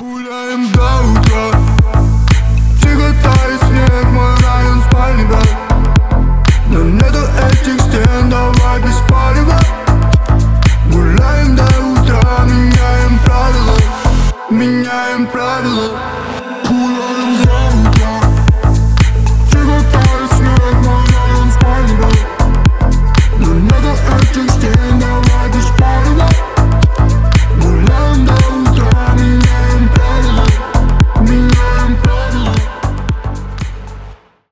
Гуляем до утра, тихо тает снег, мой район спальный, брат. Но нету этих стен, давай без палева. Гуляем до утра, меняем правила, меняем правила.